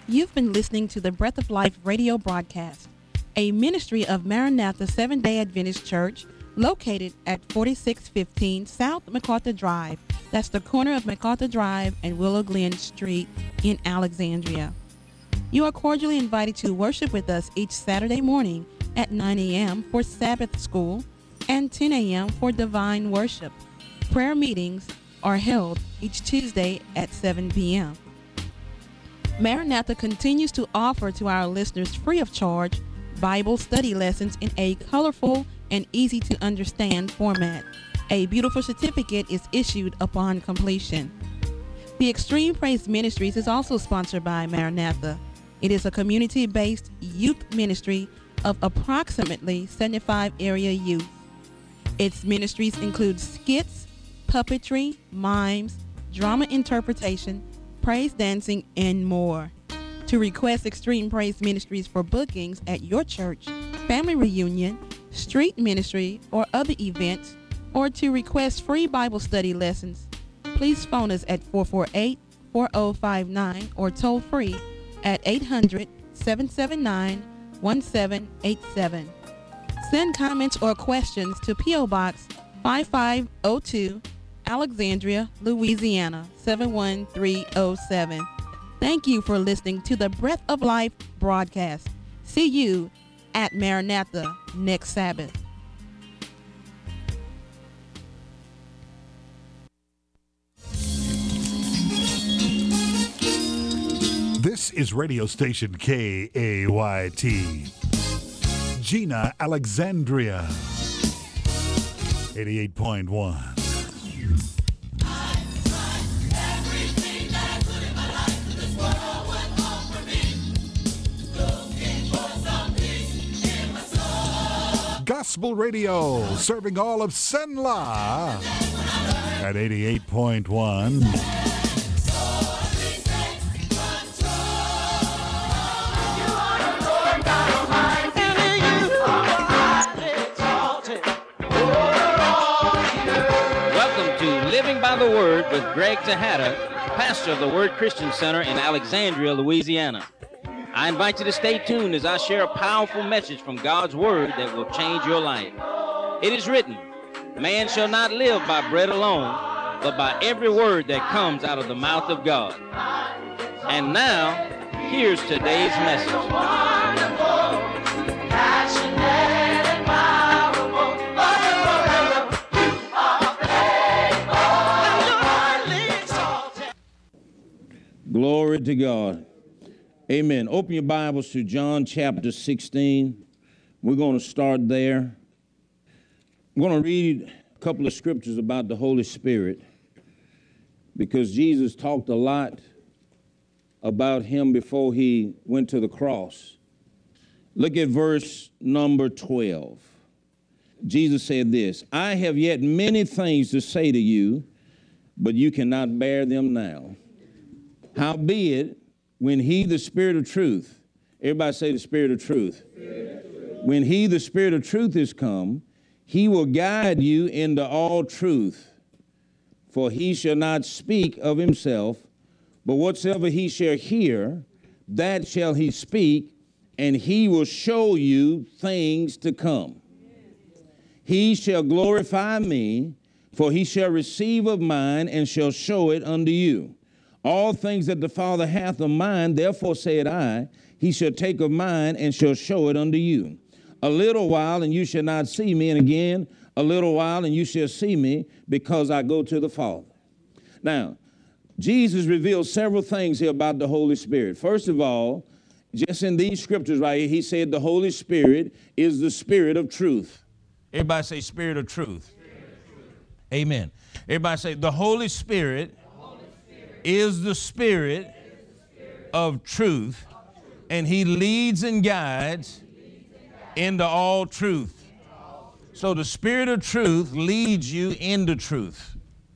You've been listening to the Breath of Life radio broadcast, a ministry of Maranatha Seventh-day Adventist Church located at 4615 South MacArthur Drive. That's the corner of MacArthur Drive and Willow Glen Street in Alexandria. You are cordially invited to worship with us each Saturday morning at 9 a.m. for Sabbath school and 10 a.m. for divine worship. Prayer meetings are held each Tuesday at 7 p.m. Maranatha continues to offer to our listeners free of charge Bible study lessons in a colorful and easy to understand format. A beautiful certificate is issued upon completion. The Extreme Praise Ministries is also sponsored by Maranatha. It is a community-based youth ministry of approximately 75 area youth. Its ministries include skits, puppetry, mimes, drama interpretation, praise dancing, and more. To request Extreme Praise Ministries for bookings at your church, family reunion, street ministry, or other events, or to request free Bible study lessons, please phone us at 448-4059 or toll free at 800-779-1787. Send comments or questions to P.O. Box 5502, Alexandria, Louisiana 71307. Thank you for listening to the Breath of Life broadcast. See you at Maranatha next Sabbath. This is radio station KAYT. Gina, Alexandria. 88.1. Gospel Radio, serving all of Senla at 88.1. Welcome to Living by the Word with Greg Tejada, pastor of the Word Christian Center in Alexandria, Louisiana. I invite you to stay tuned as I share a powerful message from God's Word that will change your life. It is written, man shall not live by bread alone, but by every word that comes out of the mouth of God. And now, here's today's message. Glory to God. Amen. Open your Bibles to John chapter 16. We're going to start there. I'm going to read a couple of scriptures about the Holy Spirit because Jesus talked a lot about him before he went to the cross. Look at verse number 12. Jesus said this, I have yet many things to say to you, but you cannot bear them now. Howbeit, when he, the Spirit of truth, everybody say the Spirit of truth. When he, the Spirit of truth, is come, he will guide you into all truth. For he shall not speak of himself, but whatsoever he shall hear, that shall he speak, and he will show you things to come. He shall glorify me, for he shall receive of mine, and shall show it unto you. All things that the Father hath of mine, therefore said I, he shall take of mine and shall show it unto you. A little while and you shall not see me, and again a little while and you shall see me, because I go to the Father. Now, Jesus revealed several things here about the Holy Spirit. First of all, just in these scriptures right here, he said the Holy Spirit is the Spirit of truth. Everybody say Spirit of truth. Amen. Everybody say the Holy Spirit is the Spirit of truth, and he leads and guides into all truth. So the Spirit of truth leads you into truth.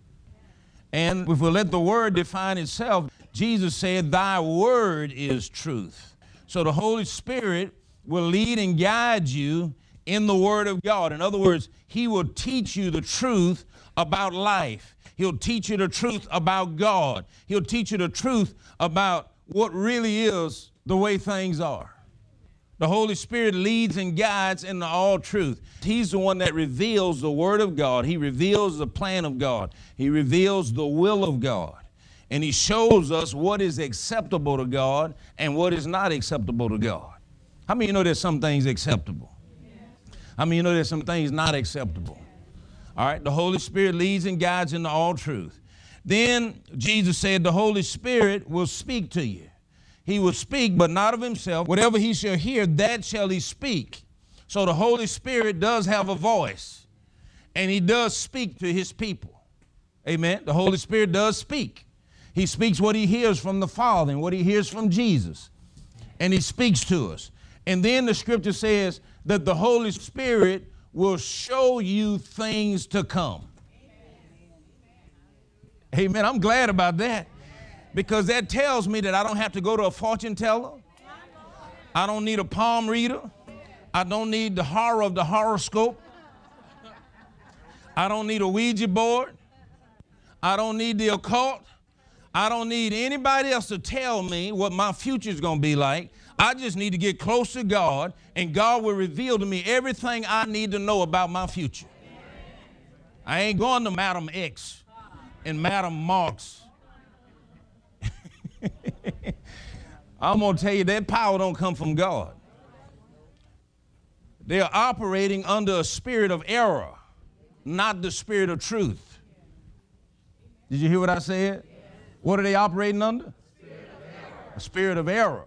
And if we let the word define itself, Jesus said, thy word is truth. So the Holy Spirit will lead and guide you in the word of God. In other words, he will teach you the truth about life. He'll teach you the truth about God. He'll teach you the truth about what really is the way things are. The Holy Spirit leads and guides into all truth. He's the one that reveals the Word of God. He reveals the plan of God. He reveals the will of God. And He shows us what is acceptable to God and what is not acceptable to God. How many of you know there's some things acceptable? How many of you know there's some things not acceptable? All right, the Holy Spirit leads and guides into all truth. Then Jesus said the Holy Spirit will speak to you. He will speak, but not of himself. Whatever he shall hear, that shall he speak. So the Holy Spirit does have a voice, and he does speak to his people. Amen. The Holy Spirit does speak. He speaks what he hears from the Father and what he hears from Jesus, and he speaks to us. And then the scripture says that the Holy Spirit will show you things to come. Amen. I'm glad about that, because that tells me that I don't have to go to a fortune teller. I don't need a palm reader. I don't need the horror of the horoscope. I don't need a Ouija board. I don't need the occult. I don't need anybody else to tell me what my future is going to be like. I just need to get close to God, and God will reveal to me everything I need to know about my future. I ain't going to Madam X and Madam Marx. I'm going to tell you, that power don't come from God. They are operating under a spirit of error, not the spirit of truth. Did you hear what I said? What are they operating under? A spirit of error.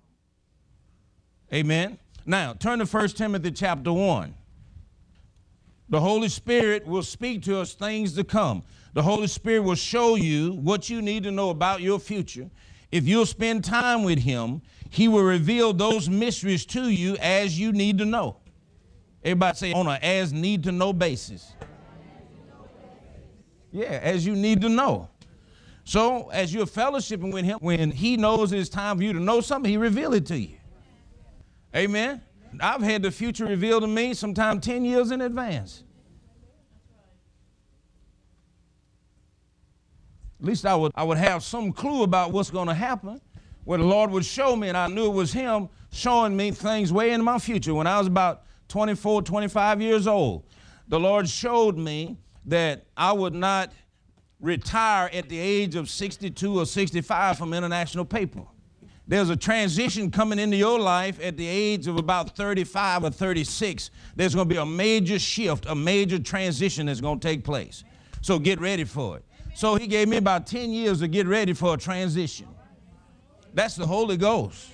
Amen. Now, turn to 1 Timothy chapter 1. The Holy Spirit will speak to us things to come. The Holy Spirit will show you what you need to know about your future. If you'll spend time with him, he will reveal those mysteries to you as you need to know. Everybody say, on an as need to know basis. Yeah, as you need to know. So as you're fellowshipping with him, when he knows it's time for you to know something, he reveal it to you. Amen. I've had the future revealed to me sometime 10 years in advance. At least I would have some clue about what's going to happen, where the Lord would show me, and I knew it was him showing me things way in my future. When I was about 24, 25 years old, the Lord showed me that I would not retire at the age of 62 or 65 from International Paper. There's a transition coming into your life at the age of about 35 or 36. There's going to be a major shift, a major transition that's going to take place. So get ready for it. So he gave me about 10 years to get ready for a transition. That's the Holy Ghost.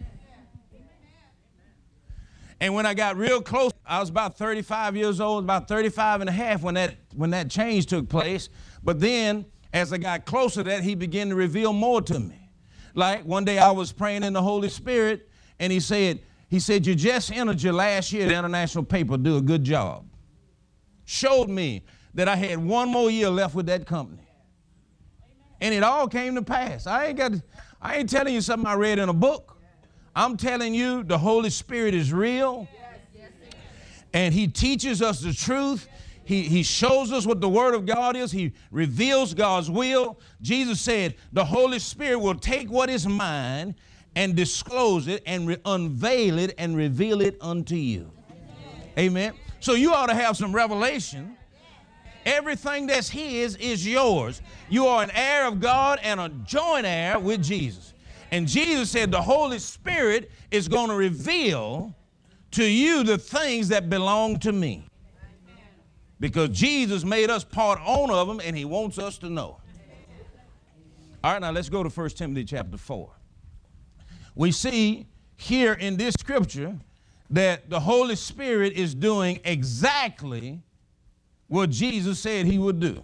And when I got real close, I was about 35 years old, about 35 and a half when that change took place. But then as I got closer to that, he began to reveal more to me. Like one day I was praying in the Holy Spirit, and he said, you just entered your last year at the International Paper, do a good job. Showed me that I had one more year left with that company. And it all came to pass. I ain't telling you something I read in a book. I'm telling you the Holy Spirit is real. And he teaches us the truth. He shows us what the Word of God is. He reveals God's will. Jesus said the Holy Spirit will take what is mine and disclose it and unveil it and reveal it unto you. Amen. So you ought to have some revelation. Everything that's his is yours. You are an heir of God and a joint heir with Jesus. And Jesus said the Holy Spirit is going to reveal to you the things that belong to me. Because Jesus made us part owner of them, and he wants us to know. All right, now let's go to 1 Timothy chapter 4. We see here in this scripture that the Holy Spirit is doing exactly what Jesus said he would do.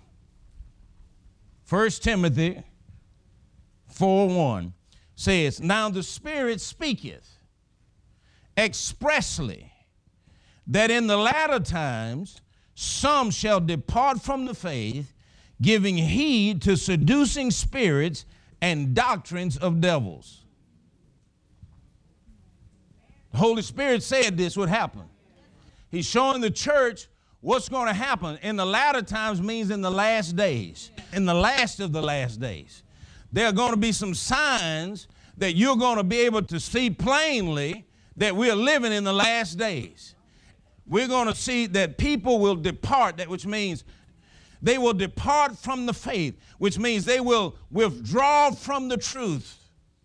1 Timothy 4:1 says, now the Spirit speaketh expressly that in the latter times some shall depart from the faith, giving heed to seducing spirits and doctrines of devils. The Holy Spirit said this would happen. He's showing the church what's going to happen. In the latter times means in the last days, in the last of the last days. There are going to be some signs that you're going to be able to see plainly that we're living in the last days. We're going to see that people will depart, which means they will depart from the faith, which means they will withdraw from the truth.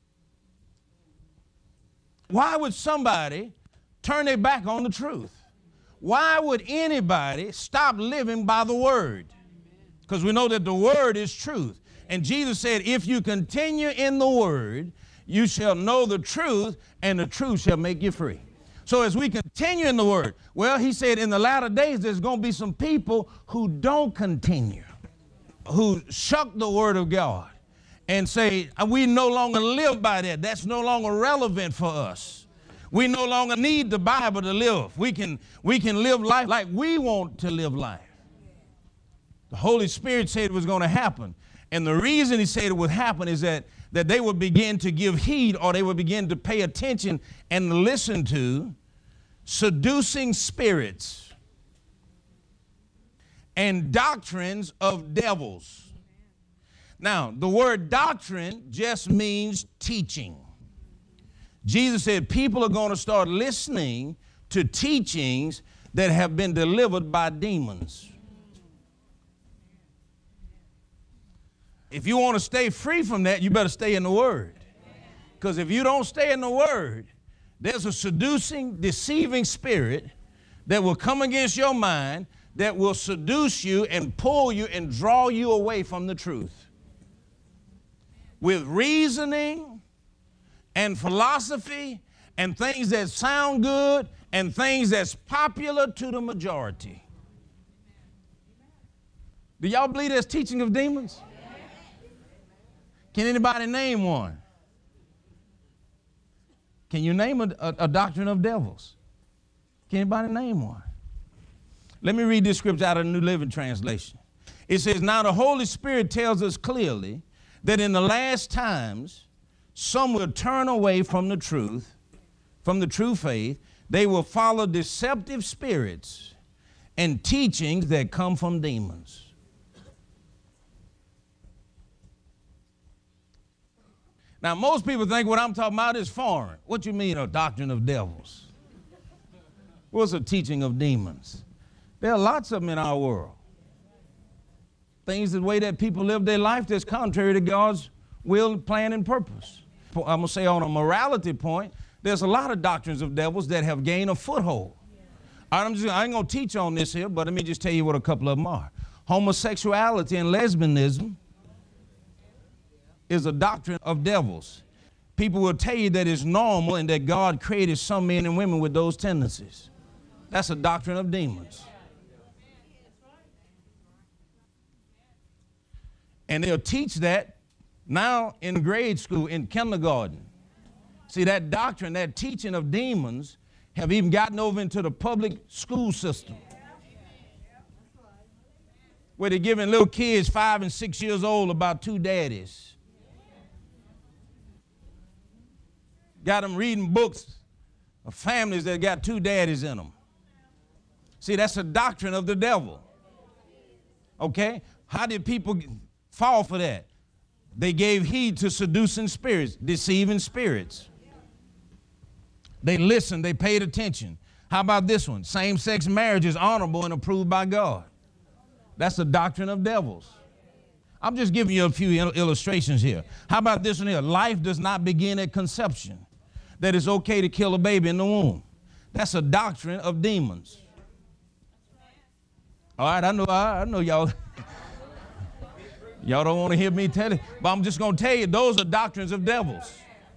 Why would somebody turn their back on the truth? Why would anybody stop living by the word? Because we know that the word is truth. And Jesus said, if you continue in the word, you shall know the truth, and the truth shall make you free. So as we continue in the word, well, he said in the latter days, there's going to be some people who don't continue, who shuck the word of God and say, we no longer live by that. That's no longer relevant for us. We no longer need the Bible to live. We can live life like we want to live life. The Holy Spirit said it was going to happen. And the reason he said it would happen is that they would begin to give heed, or they would begin to pay attention and listen to seducing spirits and doctrines of devils. Now, the word doctrine just means teaching. Jesus said people are going to start listening to teachings that have been delivered by demons. If you want to stay free from that, you better stay in the Word. Because if you don't stay in the Word, there's a seducing, deceiving spirit that will come against your mind that will seduce you and pull you and draw you away from the truth. With reasoning and philosophy and things that sound good and things that's popular to the majority. Do y'all believe there's teaching of demons? Can anybody name one? Can you name a doctrine of devils? Can anybody name one? Let me read this scripture out of the New Living Translation. It says, now the Holy Spirit tells us clearly that in the last times, some will turn away from the truth, from the true faith. They will follow deceptive spirits and teachings that come from demons. Now, most people think what I'm talking about is foreign. What you mean, a doctrine of devils? What's a teaching of demons? There are lots of them in our world. Things, the way that people live their life that's contrary to God's will, plan, and purpose. I'm going to say on a morality point, there's a lot of doctrines of devils that have gained a foothold. I ain't going to teach on this here, but let me just tell you what a couple of them are. Homosexuality and lesbianism is a doctrine of devils. People will tell you that it's normal and that God created some men and women with those tendencies. That's a doctrine of demons. And they'll teach that now in grade school, in kindergarten. See, that doctrine, that teaching of demons have even gotten over into the public school system, where they're giving little kids 5 and 6 years old about two daddies. Got them reading books of families that got two daddies in them. See, that's a doctrine of the devil. Okay? How did people fall for that? They gave heed to seducing spirits, deceiving spirits. They listened, they paid attention. How about this one? Same-sex marriage is honorable and approved by God. That's a doctrine of devils. I'm just giving you a few illustrations here. How about this one here? Life does not begin at conception. That it's okay to kill a baby in the womb. That's a doctrine of demons. All right, I know y'all. Y'all don't want to hear me tell you, but I'm just going to tell you, those are doctrines of devils.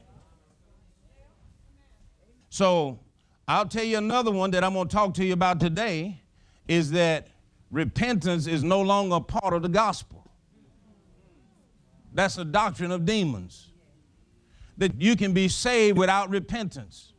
So I'll tell you another one that I'm going to talk to you about today is that repentance is no longer a part of the gospel. That's a doctrine of demons. That you can be saved without repentance.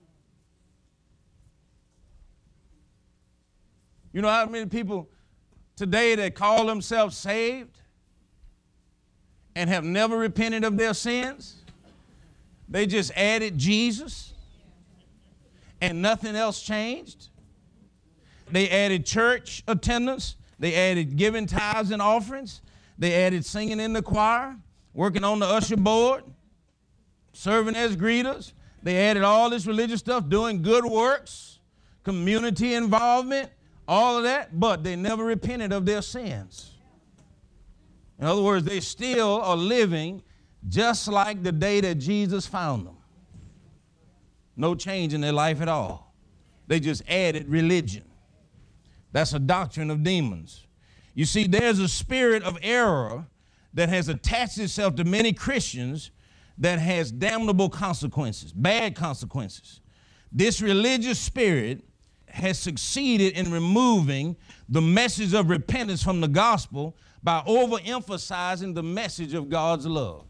You know how many people today that call themselves saved and have never repented of their sins? They just added Jesus and nothing else changed. They added church attendance. They added giving tithes and offerings. They added singing in the choir, working on the usher board. serving as greeters. They added all this religious stuff, doing good works, community involvement, all of that, but they never repented of their sins. In other words, they still are living just like the day that Jesus found them. No change in their life at all. They just added religion. That's a doctrine of demons. You see, there's a spirit of error that has attached itself to many Christians that has damnable consequences, bad consequences. This religious spirit has succeeded in removing the message of repentance from the gospel by overemphasizing the message of God's love.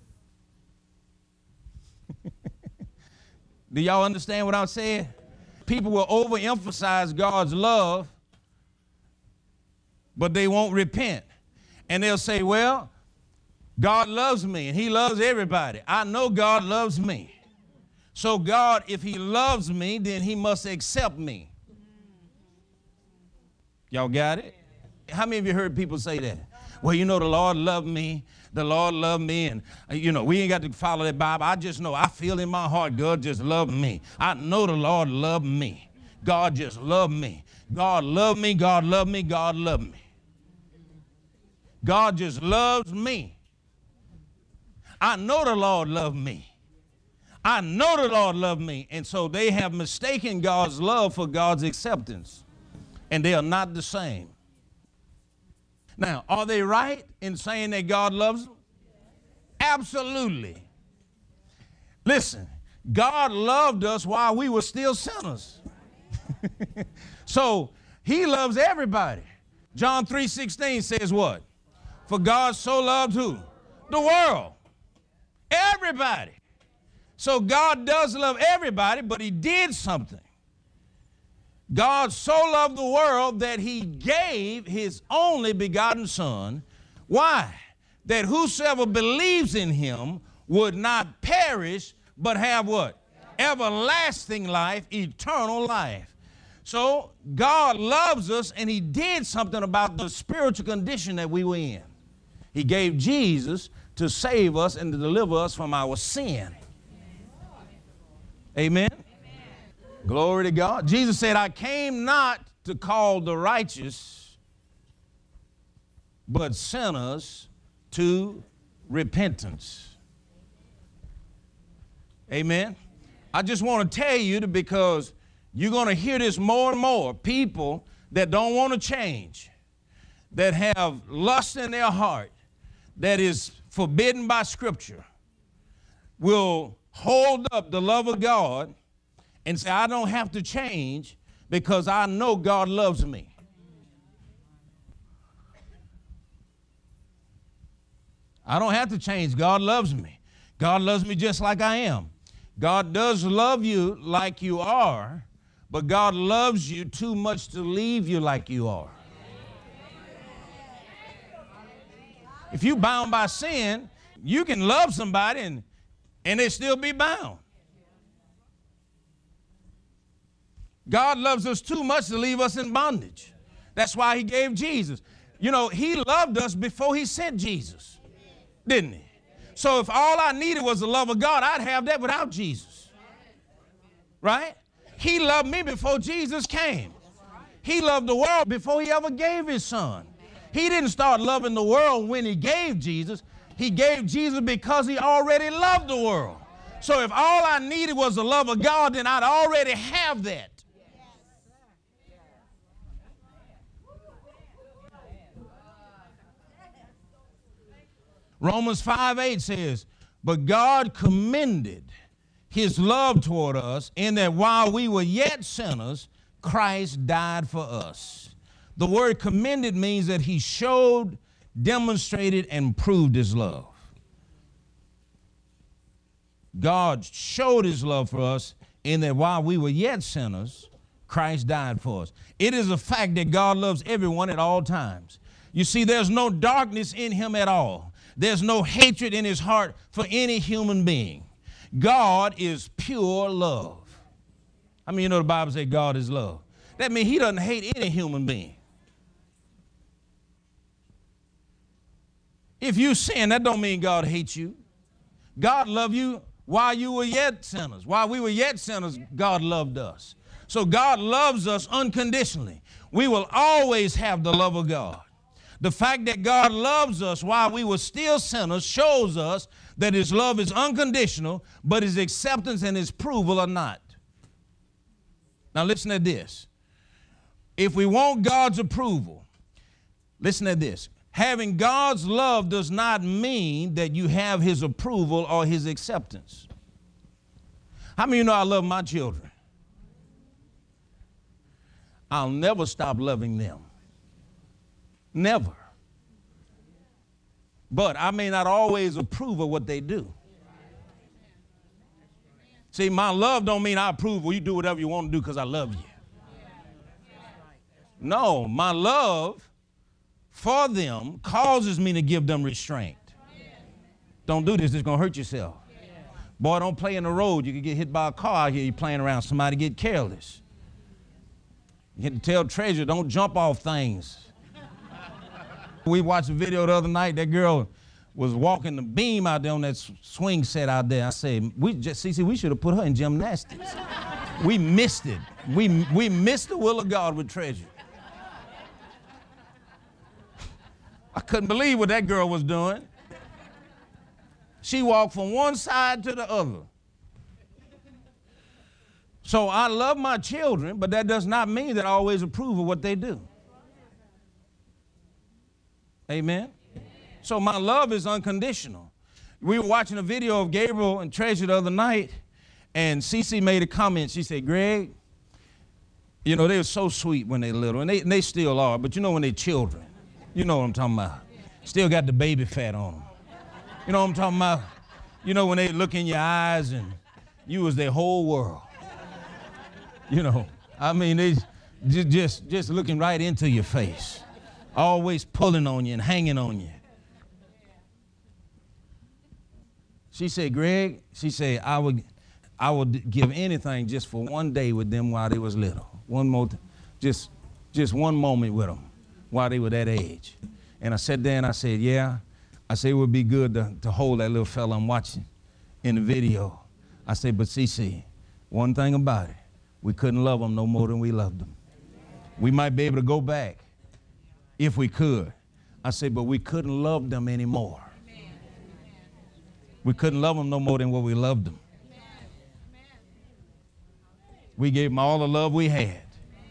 Do y'all understand what I'm saying? People will overemphasize God's love, but they won't repent. And they'll say, well, God loves me and he loves everybody. I know God loves me. So God, if he loves me, then he must accept me. Y'all got it? How many of you heard people say that? Well, you know, the Lord loved me. The Lord loved me. And, you know, we ain't got to follow that Bible. I just know, I feel in my heart, God just loved me. I know the Lord loved me. God just loved me. God loved me. God loved me. God loved me. God just loves me. I know the Lord loved me. I know the Lord loved me. And so they have mistaken God's love for God's acceptance. And they are not the same. Now, are they right in saying that God loves them? Absolutely. Listen, God loved us while we were still sinners. So he loves everybody. John 3:16 says what? For God so loved who? The world. Everybody. So God does love everybody, but he did something. God so loved the world that he gave his only begotten Son. Why? That whosoever believes in him would not perish, but have what? Everlasting life, eternal life. So God loves us, and he did something about the spiritual condition that we were in. He gave Jesus to save us and to deliver us from our sin. Amen? Glory to God. Jesus said, I came not to call the righteous, but sinners to repentance. Amen. I just want to tell you that because you're going to hear this more and more. People that don't want to change, that have lust in their heart, that is forbidden by Scripture, will hold up the love of God and say, I don't have to change because I know God loves me. I don't have to change. God loves me. God loves me just like I am. God does love you like you are, but God loves you too much to leave you like you are. If you're bound by sin, you can love somebody and they still be bound. God loves us too much to leave us in bondage. That's why he gave Jesus. You know, he loved us before he sent Jesus, didn't he? So if all I needed was the love of God, I'd have that without Jesus. Right? He loved me before Jesus came. He loved the world before he ever gave his Son. He didn't start loving the world when he gave Jesus. He gave Jesus because he already loved the world. So if all I needed was the love of God, then I'd already have that. Romans 5:8 says, but God commended his love toward us in that while we were yet sinners, Christ died for us. The word commended means that he showed, demonstrated, and proved his love. God showed his love for us in that while we were yet sinners, Christ died for us. It is a fact that God loves everyone at all times. You see, there's no darkness in him at all. There's no hatred in his heart for any human being. God is pure love. I mean, you know the Bible says God is love. That means he doesn't hate any human being. If you sin, that don't mean God hates you. God loves you While you were yet sinners, while we were yet sinners, God loved us. So God loves us unconditionally. We will always have the love of God. The fact that God loves us while we were still sinners shows us that his love is unconditional, but his acceptance and his approval are not. Now listen to this. If we want God's approval, listen to this. Having God's love does not mean that you have his approval or his acceptance. How many of you know I love my children? I'll never stop loving them. Never. But I may not always approve of what they do. See, my love don't mean I approve. Well, you do whatever you want to do because I love you. No, my love for them causes me to give them restraint. Don't do this. It's going to hurt yourself. Boy, don't play in the road. You can get hit by a car out here. You're playing around. Somebody get careless. You have to tell Treasure, don't jump off things. We watched a video the other night. That girl was walking the beam out there on that swing set out there. I said, we should have put her in gymnastics. We missed it. We missed the will of God with Treasure. I couldn't believe what that girl was doing. She walked from one side to the other. So I love my children, but that does not mean that I always approve of what they do. Amen? So my love is unconditional. We were watching a video of Gabriel and Treasure the other night, and Cece made a comment. She said, Greg, you know, they were so sweet when they were little, and they still are, but you know when they're children, you know what I'm talking about. Still got the baby fat on them. You know what I'm talking about? You know when they look in your eyes and you was their whole world. You know, I mean, they just looking right into your face. Always pulling on you and hanging on you. She said, Greg, she said, I would give anything just for one day with them while they was little. One more, just one moment with them while they were that age. And I sat there and I said, yeah. I said, it would be good to hold that little fella I'm watching in the video. I said, but CC, one thing about it, we couldn't love them no more than we loved them. We might be able to go back if we could. I said, but we couldn't love them anymore. We couldn't love them no more than what we loved them. We gave them all the love we had.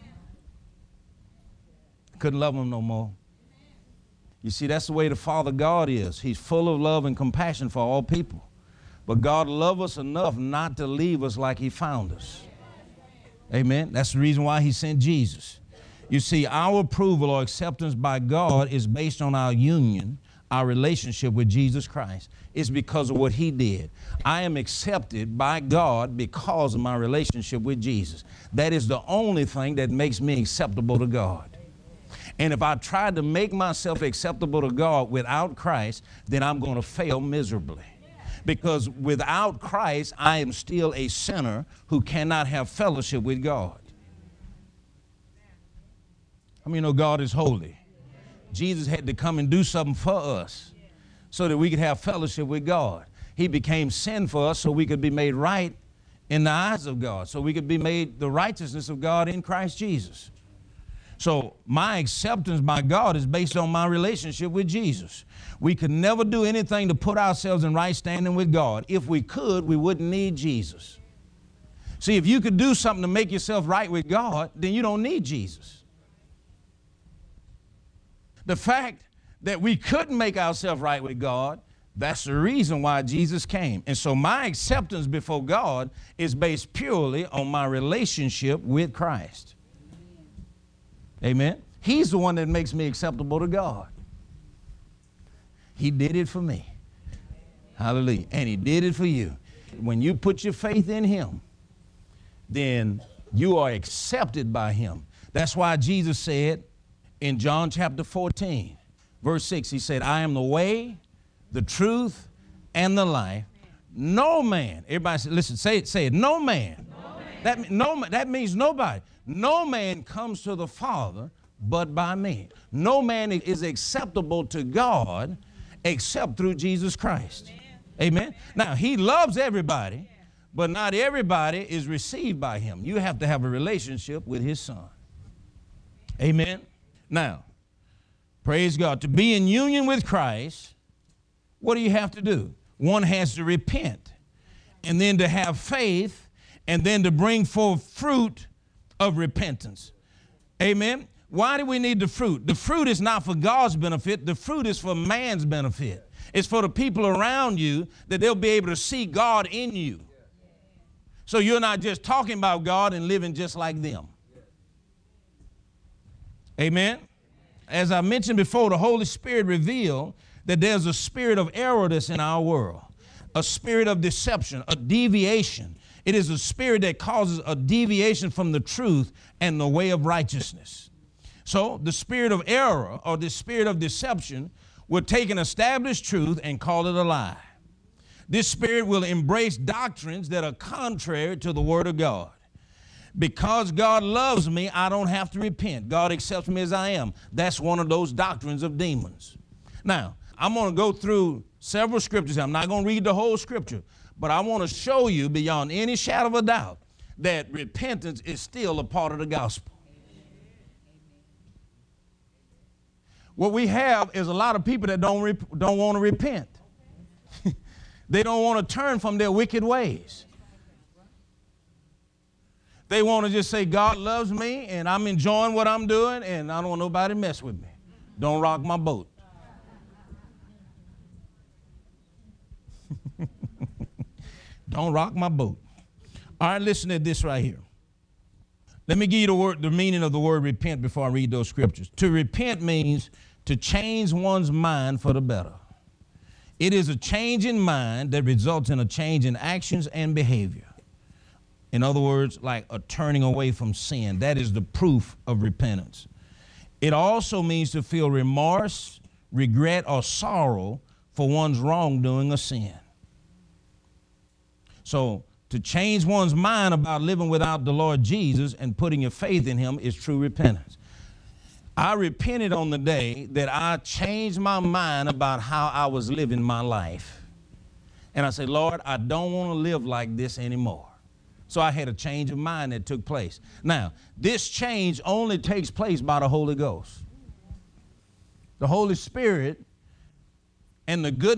Couldn't love them no more. You see, that's the way the Father God is. He's full of love and compassion for all people. But God loved us enough not to leave us like he found us. Amen. That's the reason why he sent Jesus. You see, our approval or acceptance by God is based on our union, our relationship with Jesus Christ. It's because of what he did. I am accepted by God because of my relationship with Jesus. That is the only thing that makes me acceptable to God. And if I try to make myself acceptable to God without Christ, then I'm going to fail miserably. Because without Christ, I am still a sinner who cannot have fellowship with God. I mean, God is holy. Jesus had to come and do something for us so that we could have fellowship with God. He became sin for us so we could be made right in the eyes of God, so we could be made the righteousness of God in Christ Jesus. So my acceptance by God is based on my relationship with Jesus. We could never do anything to put ourselves in right standing with God. If we could, we wouldn't need Jesus. See, if you could do something to make yourself right with God, then you don't need Jesus. The fact that we couldn't make ourselves right with God, that's the reason why Jesus came. And so my acceptance before God is based purely on my relationship with Christ. Amen. He's the one that makes me acceptable to God. He did it for me. Hallelujah. And he did it for you. When you put your faith in him, then you are accepted by him. That's why Jesus said in John chapter 14, verse 6, he said, I am the way, the truth, and the life. No man, everybody say, listen, say it, no man. That means nobody. No man comes to the Father but by me. No man is acceptable to God except through Jesus Christ. Amen. Now, he loves everybody, but not everybody is received by him. You have to have a relationship with his son. Amen. Now, praise God. To be in union with Christ, what do you have to do? One has to repent, and then to have faith, and then to bring forth fruit of repentance. Amen. Why do we need the fruit? The fruit is not for God's benefit. The fruit is for man's benefit. It's for the people around you, that they'll be able to see God in you. So you're not just talking about God and living just like them. Amen. As I mentioned before, the Holy Spirit revealed that there's a spirit of error that's in our world, a spirit of deception, a deviation. It is a spirit that causes a deviation from the truth and the way of righteousness. So the spirit of error, or the spirit of deception, will take an established truth and call it a lie. This spirit will embrace doctrines that are contrary to the Word of God. Because God loves me, I don't have to repent. God accepts me as I am. That's one of those doctrines of demons. Now, I'm going to go through several scriptures. I'm not going to read the whole scripture, but I want to show you beyond any shadow of a doubt that repentance is still a part of the gospel. What we have is a lot of people that don't want to repent. They don't want to turn from their wicked ways. They want to just say, God loves me, and I'm enjoying what I'm doing, and I don't want nobody to mess with me. Don't rock my boat. Don't rock my boat. All right, listen to this right here. Let me give you the meaning of the word repent before I read those scriptures. To repent means to change one's mind for the better. It is a change in mind that results in a change in actions and behavior. In other words, like a turning away from sin. That is the proof of repentance. It also means to feel remorse, regret, or sorrow for one's wrongdoing or sin. So to change one's mind about living without the Lord Jesus and putting your faith in him is true repentance. I repented on the day that I changed my mind about how I was living my life. And I said, Lord, I don't want to live like this anymore. So I had a change of mind that took place. Now, this change only takes place by the Holy Ghost. The Holy Spirit and the good